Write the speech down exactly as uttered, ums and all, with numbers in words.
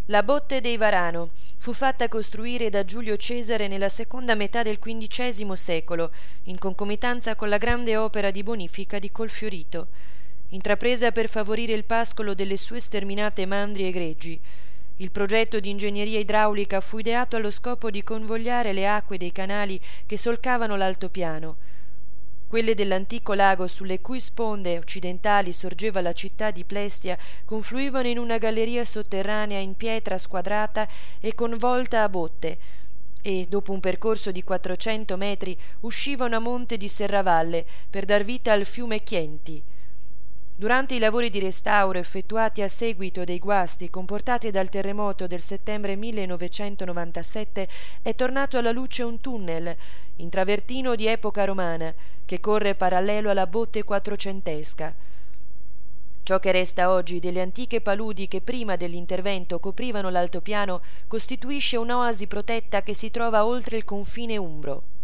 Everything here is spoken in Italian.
La botte dei Varano fu fatta costruire da Giulio Cesare nella seconda metà del quindicesimo secolo, in concomitanza con la grande opera di bonifica di Colfiorito, intrapresa per favorire il pascolo delle sue sterminate mandrie e greggi. Il progetto di ingegneria idraulica fu ideato allo scopo di convogliare le acque dei canali che solcavano l'altopiano. Quelle dell'antico lago sulle cui sponde occidentali sorgeva la città di Plestia confluivano in una galleria sotterranea in pietra squadrata e con volta a botte e, dopo un percorso di quattrocento metri, uscivano a monte di Serravalle per dar vita al fiume Chienti. Durante i lavori di restauro effettuati a seguito dei guasti comportati dal terremoto del settembre millenovecentonovantasette è tornato alla luce un tunnel in travertino di epoca romana che corre parallelo alla botte quattrocentesca. Ciò che resta oggi delle antiche paludi che prima dell'intervento coprivano l'altopiano costituisce un'oasi protetta che si trova oltre il confine umbro.